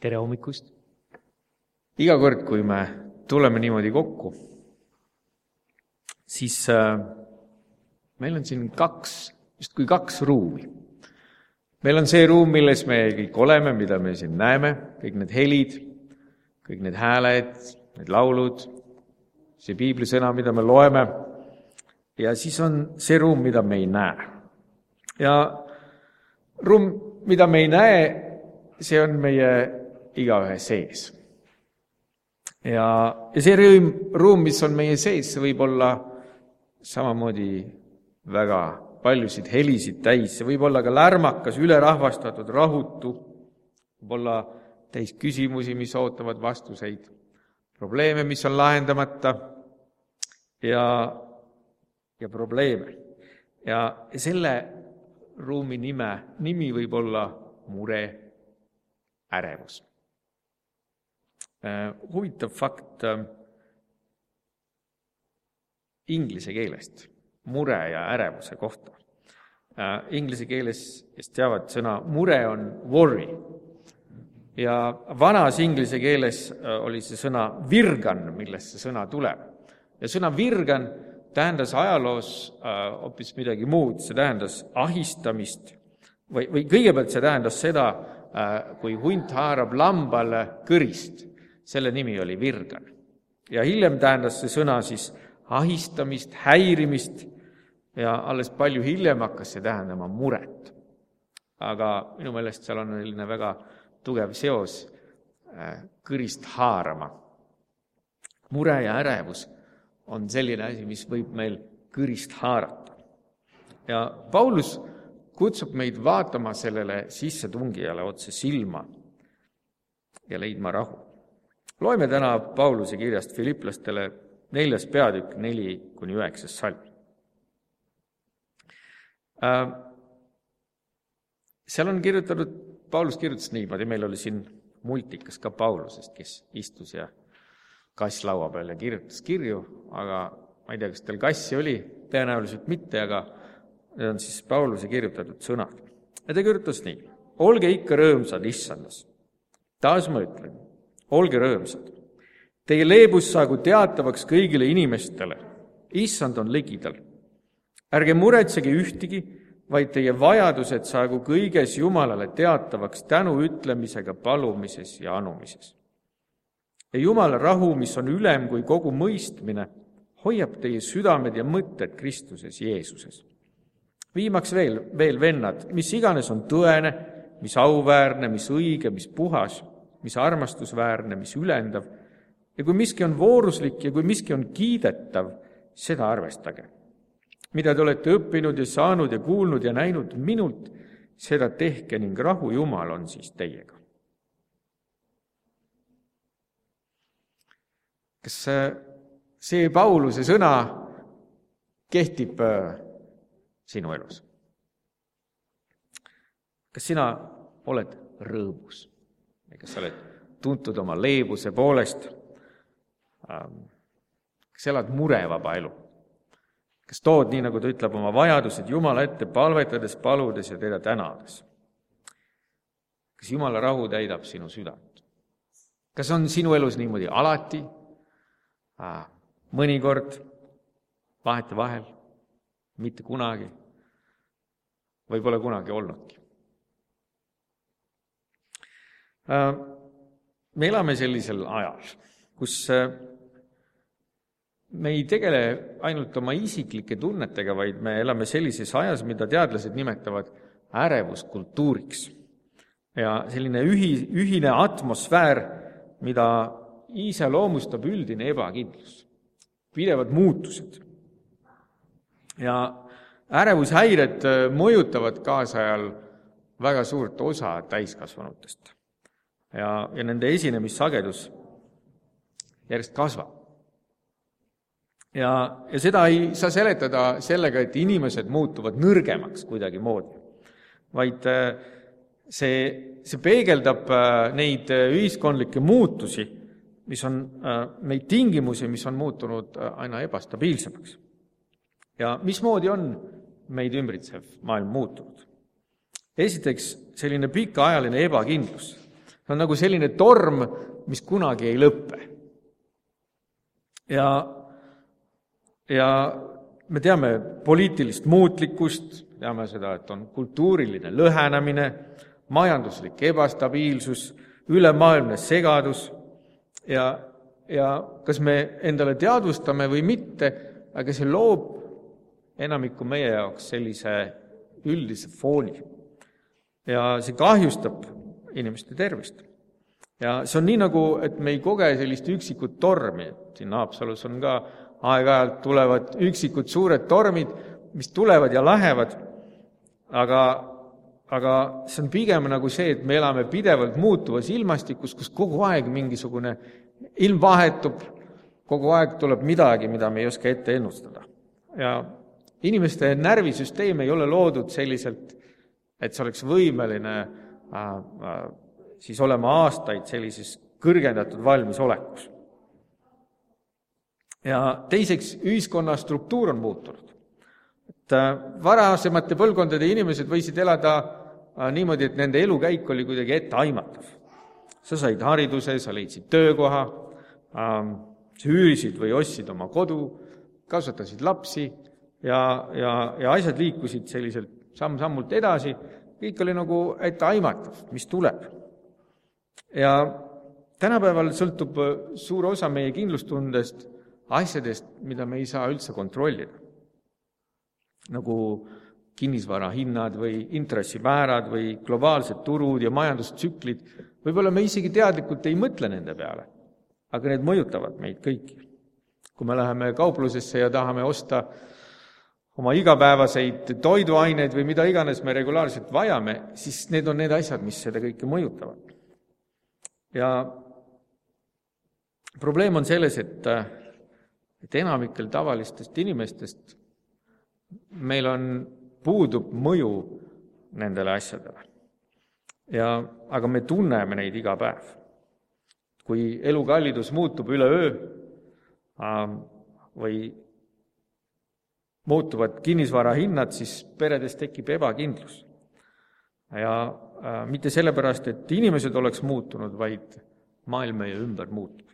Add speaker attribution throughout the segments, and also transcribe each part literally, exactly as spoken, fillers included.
Speaker 1: tere hommikust!
Speaker 2: Iga kord, kui me tuleme niimoodi kokku, siis äh, meil on siin kaks, just kui kaks ruumi. Meil on see ruum, milles me kõik oleme, mida me siin näeme, kõik need helid, kõik need hääled, need laulud, see piiblisõna, mida me loeme, ja siis on see ruum, mida me ei näe. Ja ruum, mida me ei näe, see on meie igaühe sees. Ja, ja see ruum, ruum, mis on meie sees, see võib olla samamoodi väga paljusid helisid täis, see võib olla ka lärmakas, ülerahvastatud, rahutu, võib olla täis küsimusi, mis ootavad vastuseid, probleeme, mis on lahendamata ja, ja probleeme. Ja selle ruumi nime, nimi võib olla mure, ärevus. Huvitav fakt inglise keelest, mure ja ärevuse kohta. Inglise keeles, kes teavad sõna mure, on worry. Ja vanas inglise keeles oli see sõna virgan, millest see sõna tuleb. Ja sõna virgan tähendas ajaloos hoopis midagi muud, see tähendas ahistamist või, või kõigepealt see tähendas seda, kui hunt haarab lambale kõrist. Selle nimi oli virgan. Ja hiljem tähendas see sõna siis ahistamist, häirimist ja alles palju hiljem hakkas see tähendama muret. Aga minu meelest seal on väga tugev seos kõrist haarama. Mure ja ärevus on selline asi, mis võib meil kõrist haarata. Ja Paulus kutsub meid vaatama sellele sissetungijale otse silma ja leidma rahu. Loeme täna Pauluse kirjast Filiplastele neljas peatükk neli kuni üheksas salm. Seal on kirjutatud, Paulus kirjutas niimoodi, meil oli siin multikas ka Paulusest, kes istus ja kass laua peal ja kirjutas kirju, aga ma ei tea, kas teil kassi oli, tõenäoliselt mitte, aga need on siis Pauluse kirjutatud sõnad. Ja ta kirjutas nii, olge ikka rõõmsad issandas. Taas ma ütlen, olge rõõmsad. Teie leebus saagu teatavaks kõigile inimestele. Issand on ligidal. Ärge muretsege ühtigi, vaid teie vajadused saagu kõiges Jumalale teatavaks tänu ütlemisega palumises ja anumises. Ja Jumala rahu, mis on ülem kui kogu mõistmine, hoiab teie südamed ja mõtted Kristuses Jeesuses. Viimaks veel, veel vennad, mis iganes on tõene, mis auväärne, mis õige, mis puhas, mis armastusväärne, mis ülendav, ja kui miski on vooruslik ja kui miski on kiidetav, seda arvestage. Mida te olete õppinud ja saanud ja kuulnud ja näinud minult, seda tehke ning rahu Jumal on siis teiega. Kas see Pauluse sõna kehtib sinu elus? Kas sina oled rõõmus? Kas sa oled tuntud oma leebuse poolest? Kas elad murevaba elu? Kas tood, nii nagu ta ütleb, oma vajadused Jumala ette palvetades, paludes ja teda tänades? Kas Jumala rahu täidab sinu südant? Kas on sinu elus niimoodi alati, mõnikord, vahete vahel, mitte kunagi, või pole kunagi olnudki? Me elame sellisel ajal, kus me ei tegele ainult oma isiklike tunnetega, vaid me elame sellises ajas, mida teadlased nimetavad ärevuskultuuriks. Ja selline ühi, ühine atmosfäär, mida iseloomustab üldine ebakindlus, pidevad muutused. Ja ärevushäired mõjutavad kaasajal väga suurt osa täiskasvanutest. Ja, ja nende esinemissagedus järjest kasvab. Ja, ja seda ei saa seletada sellega, et inimesed muutuvad nõrgemaks kuidagi moodi, vaid see, see peegeldab neid ühiskondlikke muutusi, mis on neid tingimusi, mis on muutunud aina ebastabiilsemaks. Ja mismoodi on meid ümbritsev maailm muutunud? Esiteks selline pikaajaline ebakindlus. See on nagu selline torm, mis kunagi ei lõppe. Ja, ja me teame poliitilist muutlikkust, teame seda, et on kultuuriline lõhenemine, majanduslik ebastabiilsus, ülemaailmne segadus ja, ja kas me endale teadvustame või mitte, aga see loob enamiku meie jaoks sellise üldise fooni. Ja see kahjustab inimeste tervist. Ja see on nii nagu, et me ei koge sellist üksikut tormi, et siin Haapsalus on ka aeg-ajalt tulevad üksikud suured tormid, mis tulevad ja lähevad, aga, aga see on pigem nagu see, et me elame pidevalt muutuvas ilmastikus, kus kogu aeg mingisugune ilm vahetub, kogu aeg tuleb midagi, mida me ei oska ette ennustada. Ja inimeste närvisüsteem ei ole loodud selliselt, et see oleks võimeline äh, äh, siis olema aastaid sellises kõrgendatud valmisolekus. Ja teiseks, ühiskonna struktuur on muutunud. Et äh, varasemate põlvkondade inimesed võisid elada äh, niimoodi, et nende elukäik oli kuidagi ette aimatav. Sa said hariduse, sa leidsid töökoha, äh, sa üürisid või ostsid oma kodu, kasvatasid lapsi ja, ja, ja asjad liikusid selliselt samm-sammult edasi. Kõik oli nagu ette aimatav, mis tuleb. Ja tänapäeval sõltub suur osa meie kindlustundest asjadest, mida me ei saa üldse kontrollida. Nagu kinnisvara hinnad või intressimäärad või globaalsed turud ja majandustsüklid. Võib-olla me isegi teadlikult ei mõtle nende peale, aga need mõjutavad meid kõiki. Kui me läheme kauplusesse ja tahame osta oma igapäevaseid toiduaineid või mida iganes me regulaarselt vajame, siis need on need asjad, mis seda kõike mõjutavad. Ja probleem on selles, et, et enamikel tavalistest inimestest meil on puudub mõju nendele asjadele. Ja, aga me tunneme neid iga päev. Kui elukallidus muutub üleöö või muutuvad kinnisvara hinnad, siis peredes tekib ebakindlus. Ja äh, mitte sellepärast, et inimesed oleks muutunud, vaid maailm meie ümber muutub.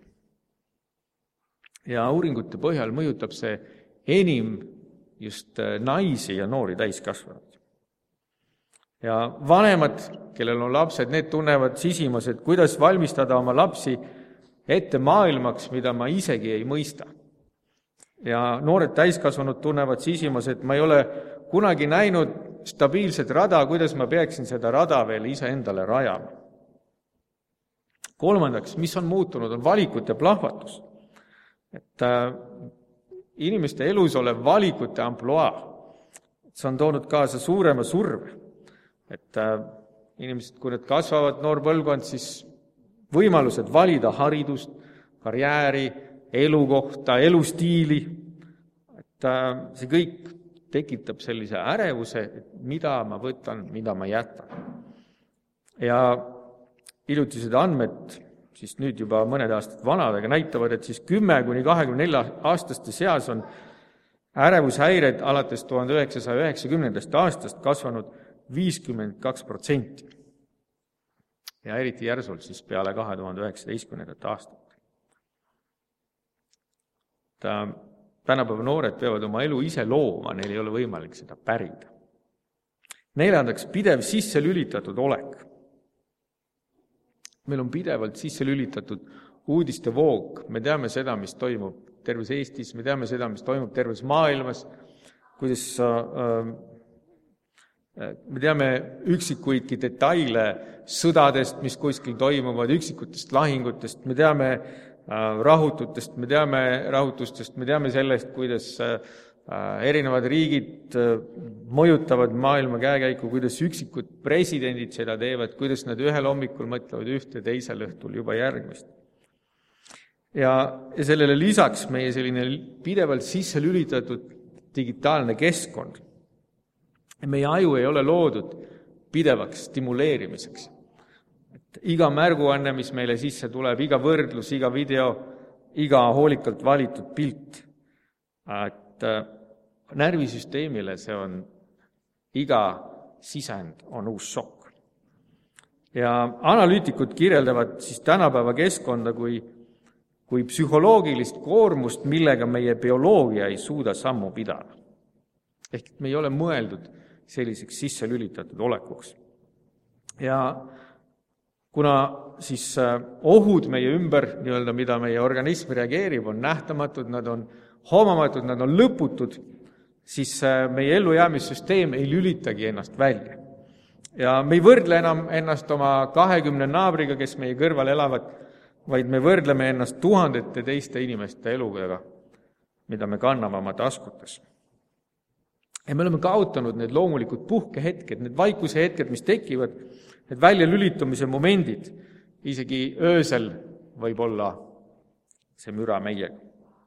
Speaker 2: Ja uuringute põhjal mõjutab see enim just naisi ja noori täiskasvanud. Ja vanemad, kellel on lapsed, need tunnevad sisimas, et kuidas valmistada oma lapsi ette maailmaks, mida ma isegi ei mõista. Ja noored täiskasvanud tunnevad sisimas, et ma ei ole kunagi näinud stabiilset rada, kuidas ma peaksin seda rada veel ise endale rajama. Kolmandaks, mis on muutunud, on valikute plahvatus. Et äh, inimeste elus olev valikute ampluaa, see on toonud kaasa suurema surve. Et äh, inimesed, kui need kasvavad noor põlvkond, siis võimalused valida haridust, karjääri, elukohta, elustiili, et äh, see kõik tekitab sellise ärevuse, et mida ma võtan, mida ma jätan. Ja hiljutised andmed, siis nüüd juba mõned aastad vanad, aga näitavad, et siis kümme kuni kahekümne nelja aastaste seas on ärevushäired alates tuhande üheksasaja üheksakümnendast aastast kasvanud viiskümmend kaks protsenti. Ja eriti järsult siis peale kahe tuhande üheksateistkümnendat aastat. Ta, tänapäeva noored peavad oma elu ise looma, neil ei ole võimalik seda pärida. Neljandaks, pidev sisse lülitatud olek. Meil on pidevalt sisse lülitatud uudiste voog. Me teame seda, mis toimub terves Eestis, me teame seda, mis toimub terves maailmas, kuidas äh, me teame üksikuidki detaile sõdadest, mis kuskil toimuvad, üksikutest lahingutest, me teame rahututest, me teame rahutustest, me teame sellest, kuidas erinevad riigid mõjutavad maailma käekäiku, kuidas üksikud presidendid seda teevad, kuidas nad ühel hommikul mõtlevad ühte, teisel õhtul juba järgmist. Ja, ja sellele lisaks meie selline pidevalt sisse lülitatud digitaalne keskkond. Meie aju ei ole loodud pidevaks stimuleerimiseks. Et iga märguanne, mis meile sisse tuleb, iga võrdlus, iga video, iga hoolikalt valitud pilt. Et närvisüsteemile see on, iga sisend on uus šokk. Ja analüütikud kirjeldavad siis tänapäeva keskkonda kui, kui psühholoogilist koormust, millega meie bioloogia ei suuda sammu pidada. Ehk me ei ole mõeldud selliseks sisse lülitatud olekuks. Ja kuna siis ohud meie ümber, nii-öelda, mida meie organism reageerib, on nähtamatud, nad on hoomamatud, nad on lõputud, siis meie ellujäämissüsteem ei lülitagi ennast välja. Ja me ei võrdle enam ennast oma kahekümne naabriga, kes meie kõrval elavad, vaid me võrdleme ennast tuhandete teiste inimeste eluga, mida me kanname oma taskutes. Ja me oleme kaotanud need loomulikud puhkehetked, need vaikuse hetked, mis tekivad, need väljalülitumise momendid, isegi öösel võib olla see müra meiega.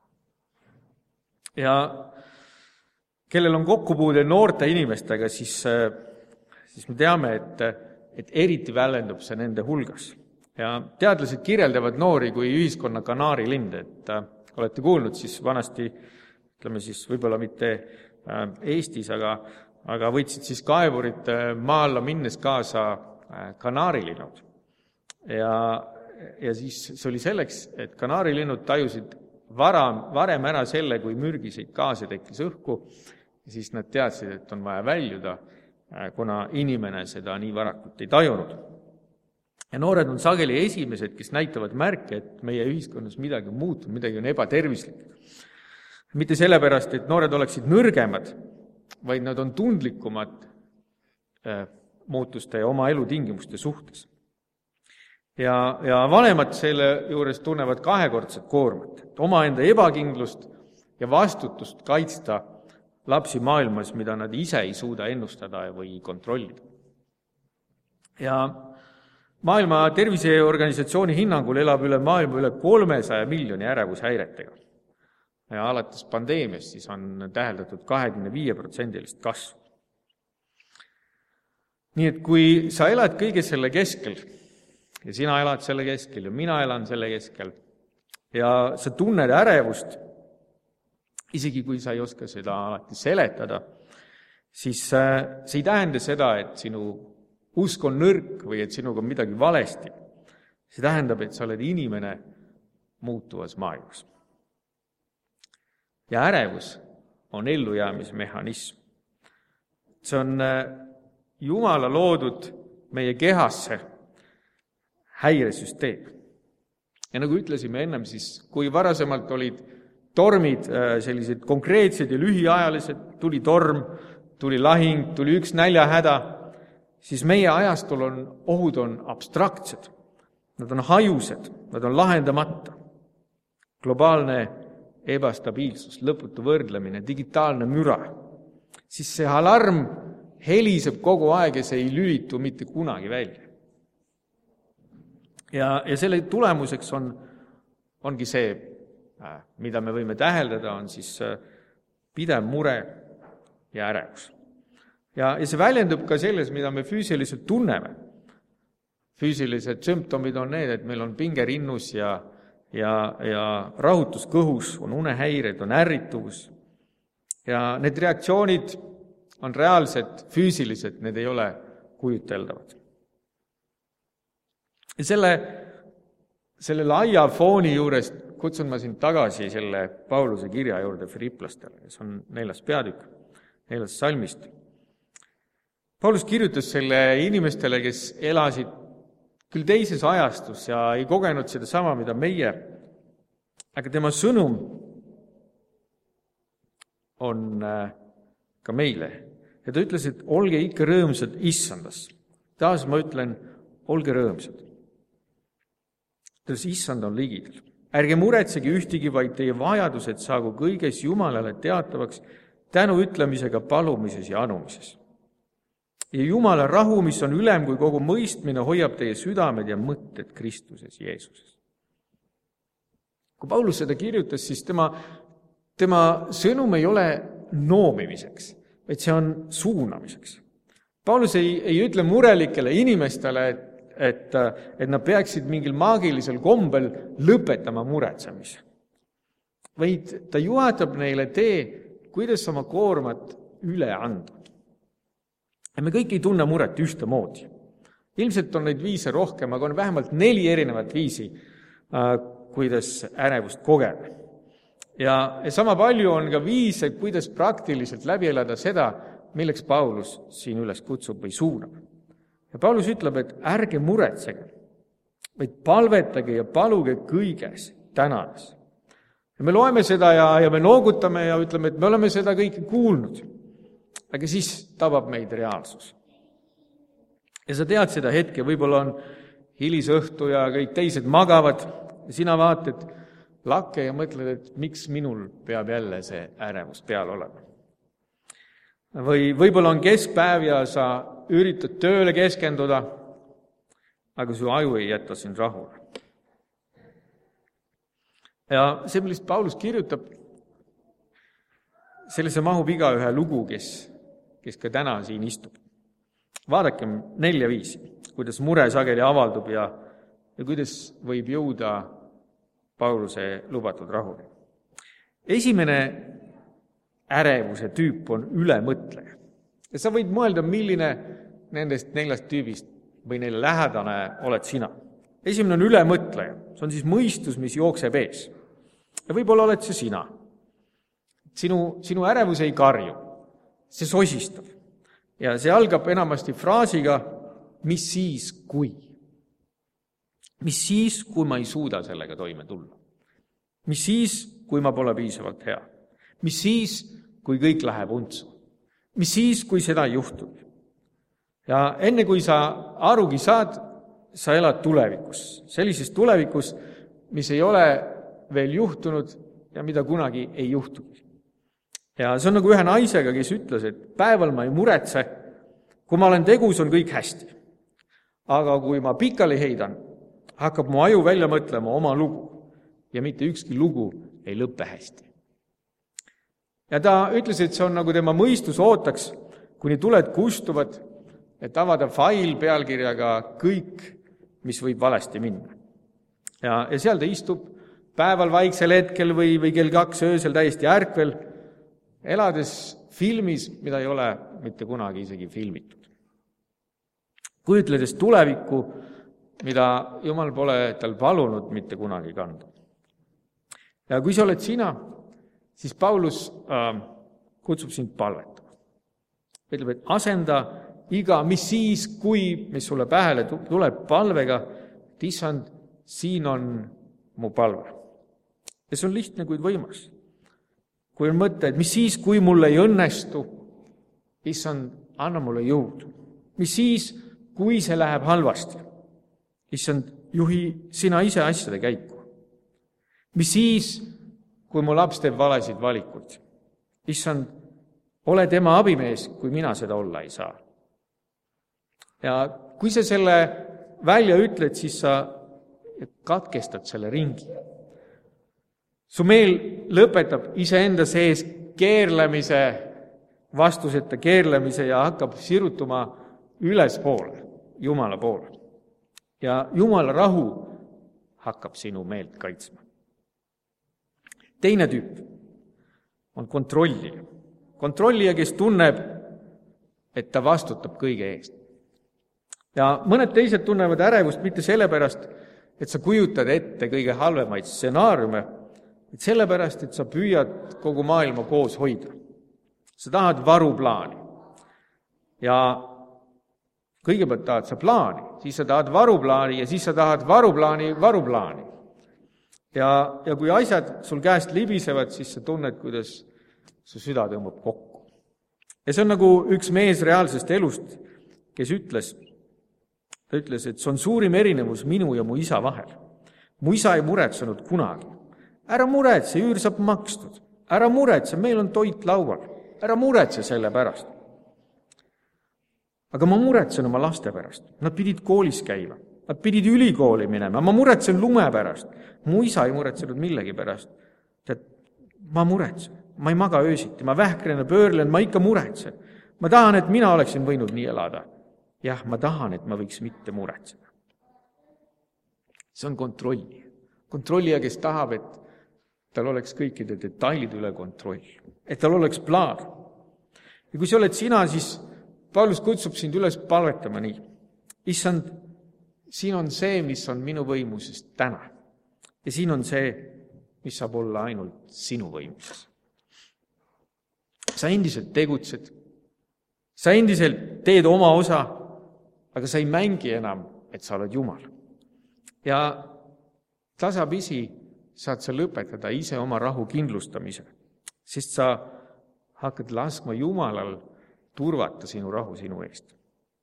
Speaker 2: Ja kellel on kokkupuude noorte inimestega, siis, siis me teame, et, et eriti väljendub see nende hulgas. Ja teadlased kirjeldavad noori kui ühiskonna kanaarilind, et äh, olete kuulnud siis vanasti, ütleme siis võib-olla mitte äh, Eestis, aga, aga võtsid siis kaevurid äh, maa alla minnes kaasa äh, kanaarilinnud. Ja, ja siis see oli selleks, et kanaarilinnud tajusid vara, varem ära selle, kui mürgiseid gaase tekkis õhku, ja siis nad teadsid, et on vaja väljuda, äh, kuna inimene seda nii varakult ei tajunud. Ja noored on sageli esimesed, kes näitavad märke, et meie ühiskonnas midagi on muutunud, midagi on ebatervislik. Mitte sellepärast, et noored oleksid nõrgemad, vaid nad on tundlikumad äh, muutuste ja oma elutingimuste suhtes. Ja, ja vanemad selle juures tunnevad kahekordset koormat, et omaenda ebakindlust ja vastutust kaitsta lapsi maailmas, mida nad ise ei suuda ennustada või kontrollida. Ja Maailma Terviseorganisatsiooni hinnangul elab üle maailma üle kolmesaja miljoni ärevushäiretega. Ja alates pandeemiast siis on täheldatud kahekümne viie protsendilist kasvu. Nii et kui sa elad kõige selle keskel, ja sina elad selle keskel ja mina elan selle keskel, ja sa tunned ärevust, isegi kui sa ei oska seda alati seletada, siis see ei tähenda seda, et sinu usk on nõrk või et sinuga on midagi valesti. See tähendab, et sa oled inimene muutuvas maailmas. Ja ärevus on ellujäämismehhanism. See on Jumala loodud meie kehasse häiresüsteem. Ja nagu ütlesime ennem, siis kui varasemalt olid tormid sellised konkreetsed ja lühiajalised, tuli torm, tuli lahing, tuli üks näljahäda, siis meie ajastul on, ohud on abstraktsed, nad on hajused, nad on lahendamata. Globaalne ebastabiilsus, lõputu võrdlemine, digitaalne müra. Siis see alarm heliseb kogu aeg ja see ei lülitu mitte kunagi välja. Ja, ja selle tulemuseks on, ongi see, mida me võime täheldada, on siis pidev mure ja ärevus. Ja, ja see väljendub ka selles, mida me füüsiliselt tunneme. Füüsilised sümptomid on need, et meil on pinge rinnus ja, ja, ja rahutus kõhus, on unehäired, on ärrituvus. Ja need reaktsioonid on reaalsed, füüsilised, need ei ole kujuteldavad. Ja selle, selle laia fooni juurest kutsun ma sind tagasi selle Pauluse kirja juurde Filiplastele, kes on neljas peatükk, neljas salmist. Paulus kirjutas selle inimestele, kes elasid küll teises ajastus ja ei kogenud seda sama, mida meie, aga tema sõnum on ka meile. Ja ta ütles, et olge ikka rõõmsad issandas. Taas ma ütlen, olge rõõmsad. Tões issand on ligidel. Ärge muretsegi ühtigi, vaid teie vajadused saagu kõiges Jumalale teatavaks tänu ütlemisega palumises ja anumises. Ja Jumala rahu, mis on ülem kui kogu mõistmine, hoiab teie südamed ja mõtted Kristuses Jeesuses. Kui Paulus seda kirjutas, siis tema, tema sõnum ei ole noomimiseks, vaid see on suunamiseks. Paulus ei, ei ütle murelikele inimestele, et, et, et nad peaksid mingil maagilisel kombel lõpetama muretsemise. Vaid ta juhatab neile tee, kuidas oma koormat üle anda. Ja me kõik ei tunne muret ühtemoodi. Ilmselt on neid viise rohkem, aga on vähemalt neli erinevat viisi, kuidas ärevust kogeda. Ja, ja sama palju on ka viise, kuidas praktiliselt läbi elada seda, milleks Paulus siin üles kutsub või suunab. Ja Paulus ütleb, et ärge muretsege, vaid palvetage ja paluge kõiges tänades. Ja me loeme seda ja, ja me noogutame ja ütleme, et me oleme seda kõike kuulnud. Aga siis tabab meid reaalsus. Ja sa tead seda hetke, võib-olla on hilisõhtu ja kõik teised magavad ja sina vaatad lakke ja mõtled, et miks minul peab jälle see ärevus peal olema. Või võib-olla on keskpäev ja sa üritad tööle keskenduda, aga su aju ei jäta sind rahule. Ja see, millest Paulus kirjutab, sellesse mahub igaühe lugu, kes, kes ka täna siin istub. Vaadakem nelja viisi, kuidas mure sageli avaldub ja, ja kuidas võib jõuda Pauluse lubatud rahule. Esimene ärevuse tüüp on ülemõtleja. Ja sa võid mõelda, milline nendest neljast tüübist või neile lähedane oled sina. Esimene on ülemõtleja. See on siis mõistus, mis jookseb ees. Ja võib-olla oled see sina. Sinu, sinu ärevus ei karju. See sosistab. Ja see algab enamasti fraasiga, mis siis, kui. Mis siis, kui ma ei suuda sellega toime tulla. Mis siis, kui ma pole piisavalt hea. Mis siis, kui kõik läheb untsu. Mis siis, kui seda ei juhtub. Ja enne kui sa arugi saad, sa elad tulevikus. Sellises tulevikus, mis ei ole veel juhtunud ja mida kunagi ei juhtu. Ja see on nagu ühe naisega, kes ütles, et päeval ma ei muretse, kui ma olen tegus, on kõik hästi. Aga kui ma pikali heidan, hakkab mu aju välja mõtlema oma lugu ja mitte ükski lugu ei lõppe hästi. Ja ta ütles, et see on nagu tema mõistus ootaks, kuni tuled kustuvad, et avada fail pealkirjaga kõik, mis võib valesti minna. Ja, ja seal ta istub päeval vaiksel hetkel või, või kell kaks öösel täiesti ärkvel, elades filmis, mida ei ole mitte kunagi isegi filmitud. Kujutledes tulevikku, mida Jumal pole tal palunud mitte kunagi kanda. Ja kui sa oled sina, siis Paulus äh, kutsub sind palvetama. Ütleb, et asenda iga, mis siis, kui, mis sulle pähele tuleb palvega, et issand, siin on mu palve. Ja see on lihtne, kuid võimas. Kui on mõte, et mis siis, kui mulle ei õnnestu, issand, anna mulle jõudu. Mis siis, kui see läheb halvasti, issand, juhi sina ise asjade käiku. Mis siis, kui mu laps teeb valesid valikud, issand, ole tema abimees, kui mina seda olla ei saa. Ja kui sa selle välja ütled, siis sa katkestad selle ringi. Su meel lõpetab iseenda sees keerlemise, vastuseta keerlemise ja hakkab sirutuma ülespoole, Jumala poole. Ja Jumala rahu hakkab sinu meelt kaitsma. Teine tüüp on kontrollija. Kontrollija, kes tunneb, et ta vastutab kõige eest. Ja mõned teised tunnevad ärevust mitte sellepärast, et sa kujutad ette kõige halvemaid stsenaariume, et sellepärast, et sa püüad kogu maailma koos hoida. Sa tahad varuplaani. Ja kõigepealt tahad sa plaani, siis sa tahad varuplaani ja siis sa tahad varuplaani varuplaani. Ja, ja kui asjad sul käest libisevad, siis sa tunned, kuidas su süda tõmbab kokku. Ja see on nagu üks mees reaalsest elust, kes ütles, ta ütles, et see on suurim erinevus minu ja mu isa vahel. Mu isa ei muretsenud kunagi. Ära muretse, üür saab makstud. Ära muretse, meil on toit laual. Ära muretse selle pärast. Aga ma muretsen oma laste pärast. Nad pidid koolis käima. Nad pidid ülikooli minema. Ma muretsen lume pärast. Mu isa ei muretsenud millegi pärast. Tead, ma muretsen. Ma ei maga öösiti. Ma vähkren ja pöörlen. Ma ikka muretsen. Ma tahan, et mina oleksin võinud nii elada. Jah, ma tahan, et ma võiks mitte muretseda. See on kontrollija. Kontrollija, kes tahab, et tal oleks kõikide detailid üle kontroll. Et tal oleks plaan. Ja kui sa oled sina, siis Paulus kutsub sind üles palvetama nii. issand, siin on see, mis on minu võimuses täna. Ja siin on see, mis saab olla ainult sinu võimuses. Sa endiselt tegutsed, sa endiselt teed oma osa, aga sa ei mängi enam, et sa oled Jumal. Ja tasapisi saad sa lõpetada ise oma rahu kindlustamise, sest sa hakkad laskma Jumalal turvata sinu rahu sinu eest.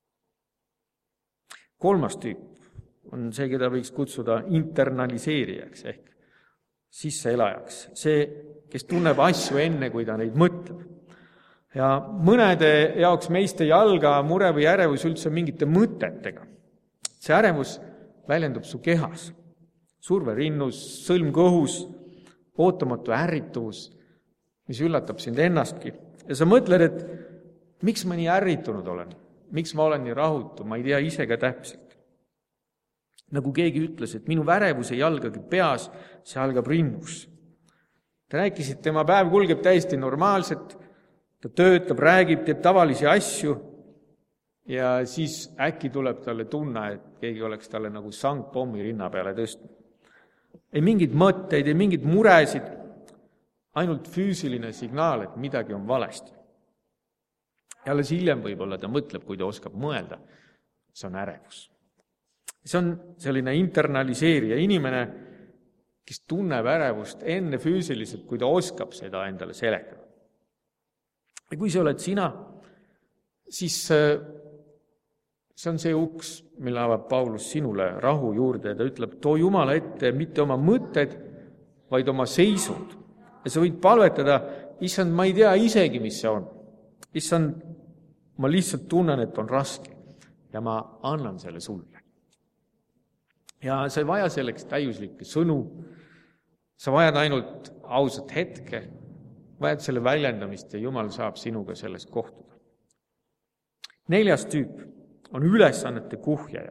Speaker 2: Kolmas tüüp on see, keda võiks kutsuda internaliseerijaks ehk sisseelajaks. See, kes tunneb asju enne, kui ta neid mõtleb. Ja mõnede jaoks meist ei alga mure või ärevus üldse mingite mõtetega. See ärevus väljendub su kehas. Surverinnus, sõlm kõhus, ootamatu ärrituvus, mis üllatab sind ennastki. Ja sa mõtled, et miks ma nii ärritunud olen? Miks ma olen nii rahutu? Ma ei tea ise ka täpselt. Nagu keegi ütles, et minu värevus ei algagi peas, see algab rinnus. Te rääkisite, tema päev kulgeb täiesti normaalselt, ta töötab, räägib, teeb tavalisi asju ja siis äkki tuleb talle tunne, et keegi oleks talle nagu sangpommi rinna peale tõstnud. Ei mingid mõtteid, ei mingid muresid, ainult füüsiline signaal, et midagi on valesti. Ja alles hiljem võib-olla ta mõtleb, kui ta oskab mõelda, see on ärevus. See on selline internaliseerija inimene, kes tunneb ärevust enne füüsiliselt, kui ta oskab seda endale seletada. Ja kui see oled sina, siis see on see uks, mille avab Paulus sinule rahu juurde ja ta ütleb, too Jumala ette mitte oma mõtted, vaid oma seisud. Ja sa võid palvetada, issand, ma ei tea isegi, mis see on. Issand, ma lihtsalt tunnen, et on raske ja ma annan selle sulle. Ja sa ei vaja selleks täiuslikke sõnu, sa vajad ainult ausat hetke, vajad selle väljendamist ja Jumal saab sinuga selles kohtuda. Neljas tüüp on ülesannete kuhjaja.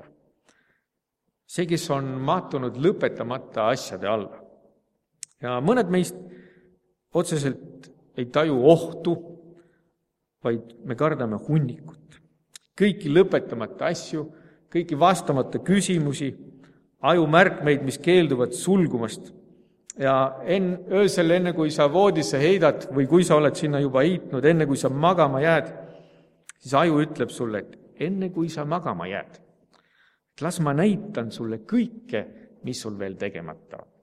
Speaker 2: See, kes on mattunud lõpetamata asjade alla. Ja mõned meist otseselt ei taju ohtu, vaid me kardame hunnikut. Kõiki lõpetamata asju, kõiki vastamata küsimusi, ajumärkmeid, mis keelduvad sulgumast. Ja en, öösel enne, kui sa voodisse heidad või kui sa oled sinna juba heitnud, enne kui sa magama jääd, siis aju ütleb sulle, et enne kui sa magama jääd, et las ma näitan sulle kõike, mis sul veel tegemata on.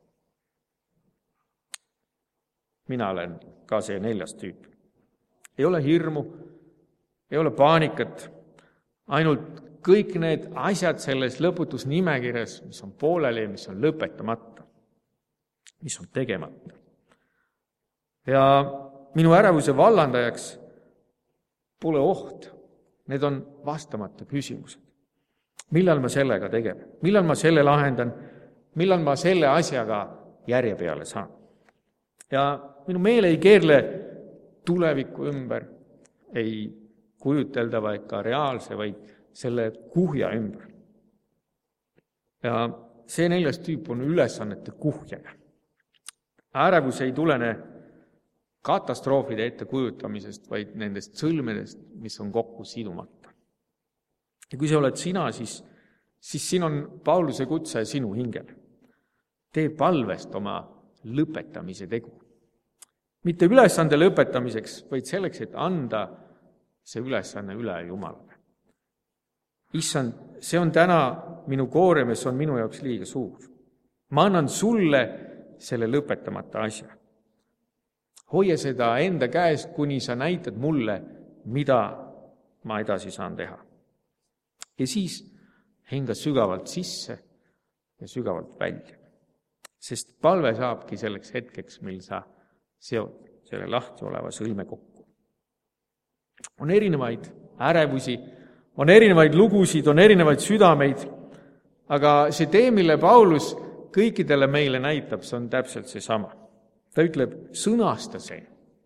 Speaker 2: Mina olen ka see neljas tüüp. Ei ole hirmu, ei ole paanikat, ainult kõik need asjad selles lõputus nimekirjas, mis on pooleli, mis on lõpetamata, mis on tegemata. Ja minu ärevuse vallandajaks pole oht. Need on vastamata küsimused. Millal ma sellega tegelen? Millal ma selle lahendan? Millal ma selle asjaga järje peale saan? Ja minu meel ei keerle tuleviku ümber, ei kujuteldava ega reaalse, vaid selle kuhja ümber. Ja see neljas tüüp on ülesannete kuhjaja. Ärevus ei tulene katastroofide ette kujutamisest, vaid nendest sõlmedest, mis on kokku sidumata. Ja kui see oled sina, siis, siis siin on Pauluse kutse sinu hingel. Tee palvest oma lõpetamise tegu. Mitte ülesande lõpetamiseks, vaid selleks, et anda see ülesanne üle Jumalale. Issand, see on täna minu koorem ja see on minu jaoks liiga suur. Ma annan sulle selle lõpetamata asja. Hoia seda enda käest, kuni sa näitad mulle, mida ma edasi saan teha. Ja siis hinga sügavalt sisse ja sügavalt välja. Sest palve saabki selleks hetkeks, mil sa seod selle lahti oleva sõlme kokku. On erinevaid ärevusi, on erinevaid lugusid, on erinevaid südameid, aga see tee, mille Paulus kõikidele meile näitab, see on täpselt see sama. Ta ütleb, sõnasta see.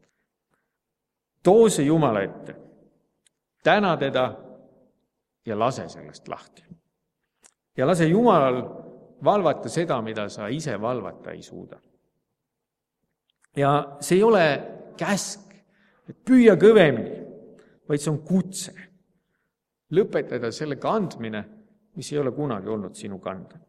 Speaker 2: Too see Jumala ette. Täna teda ja lase sellest lahti. Ja lase Jumalal valvata seda, mida sa ise valvata ei suuda. Ja see ei ole käsk, et püüa kõvemini, vaid see on kutse. Lõpetada selle kandmine, mis ei ole kunagi olnud sinu kanda.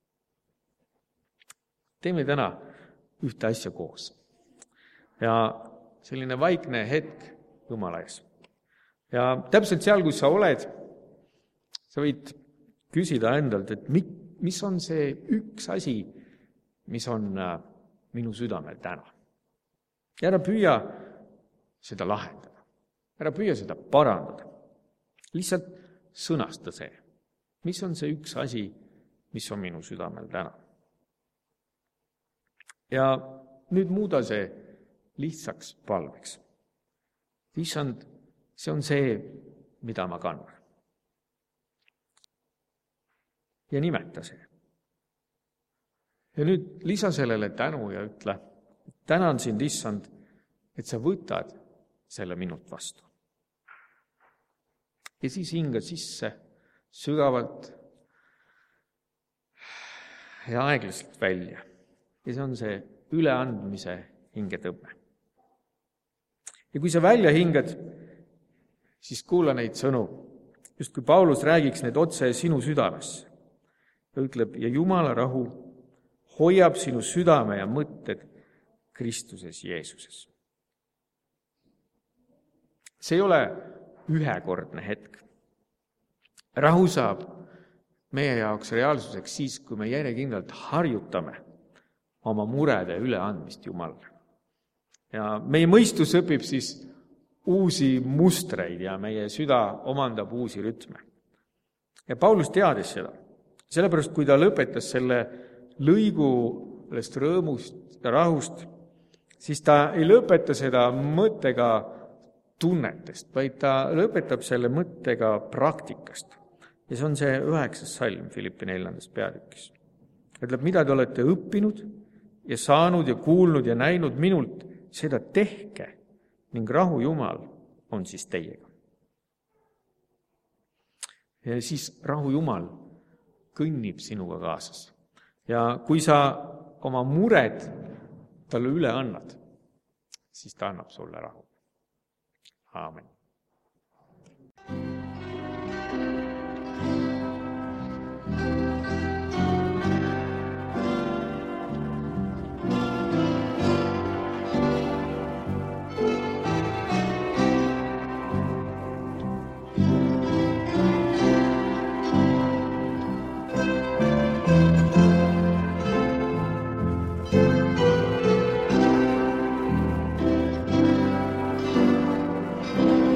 Speaker 2: Teeme täna ühte asja koos. Ja selline vaikne hetk Jumala ees. Ja täpselt seal, kus sa oled, sa võid küsida endalt, et mis on see üks asi, mis on minu südamel täna. Ja ära püüa seda lahendada. Ära püüa seda parandada. Lihtsalt sõnasta see. Mis on see üks asi, mis on minu südamel täna? Ja nüüd muuda see lihtsaks palveks. Issand, see on see, mida ma kannan. Ja nimeta see. Ja nüüd lisa sellele tänu ja ütle, tänan sind, issand, et sa võtad selle minut vastu. Ja siis hinga sisse sügavalt ja aeglaselt välja. Ja see on see üleandmise hingetõmme. Ja kui sa välja hingad, siis kuula neid sõnu. Just kui Paulus räägiks need otse sinu südamesse. Ja ütleb, ja Jumala rahu hoiab sinu südame ja mõtted Kristuses Jeesuses. See ei ole ühekordne hetk. Rahu saab meie jaoks reaalsuseks siis, kui me järjekindlalt harjutame oma murede üleandmist Jumalale. Ja meie mõistus õpib siis uusi mustreid ja meie süda omandab uusi rütme. Ja Paulus teadis seda. Sellepärast, kui ta lõpetas selle lõigulest rõõmust ja rahust, siis ta ei lõpeta seda mõttega tunnetest, vaid ta lõpetab selle mõttega praktikast. Ja see on see üheksas salm Filippi neljandast peatükis. Ütleb, mida te olete õppinud ja saanud ja kuulnud ja näinud minult, seda tehke ning rahu Jumal on siis teiega. Ja siis rahu Jumal kõnnib sinuga kaasas. Ja kui sa oma mured talle üle annad, siis ta annab sulle rahu. Aamen.
Speaker 1: Thank you.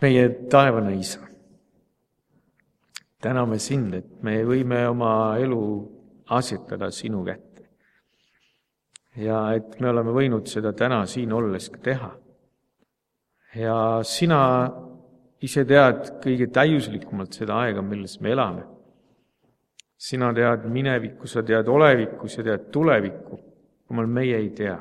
Speaker 2: meie taevane Isa, täname sind, et me võime oma elu asetada sinu kätte. Ja et me oleme võinud seda täna siin olles ka teha. Ja sina ise tead kõige täiuslikumalt seda aega, milles me elame. Sina tead minevikku, sa tead olevikku, sa tead tulevikku, jumal meie ei tea.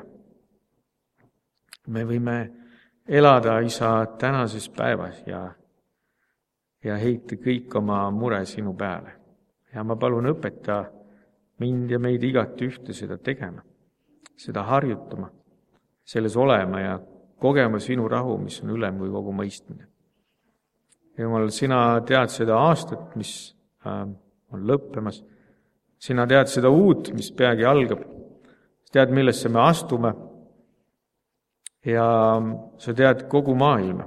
Speaker 2: Me võime elada, Isa, tänases päevas ja, ja heita kõik oma mure sinu peale. Ja ma palun õpeta mind ja meid igat ühte seda tegema, seda harjutama, selles olema ja kogema sinu rahu, mis on ülem kui kogu mõistmine. Jumal, sina tead seda aastat, mis äh, on lõppemas. Sina tead seda uut, mis peagi algab. Sa tead, millesse me astume. Ja sa tead kogu maailma.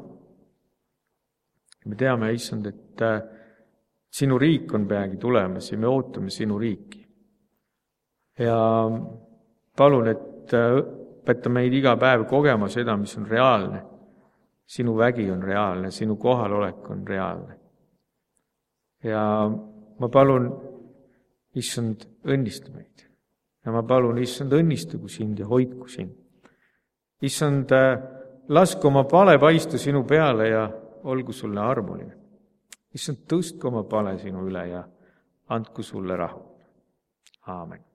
Speaker 2: Me teame, Issand, et äh, sinu riik on peagi tulemas ja me ootame sinu riiki. Ja palun, et äh, õpeta meid iga päev kogema seda, mis on reaalne. Sinu vägi on reaalne, sinu kohalolek on reaalne. Ja ma palun, Issand, õnnista meid. Ja ma palun, Issand, õnnistagu sind ja hoidku sind. Issand, lasku oma pale paista sinu peale ja olgu sulle armuline. Issand, tõstku oma pale sinu üle ja andku sulle rahu. Aamen.